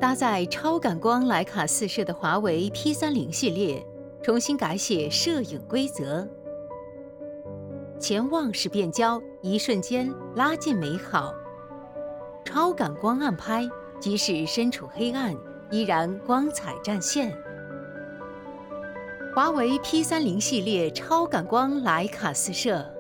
搭载超感光徕卡4摄的华为 P30系列重新改写摄影规则，前望式变焦，一瞬间拉近美好；超感光暗拍，即使身处黑暗，依然光彩展现。华为 P30系列超感光徕卡4摄。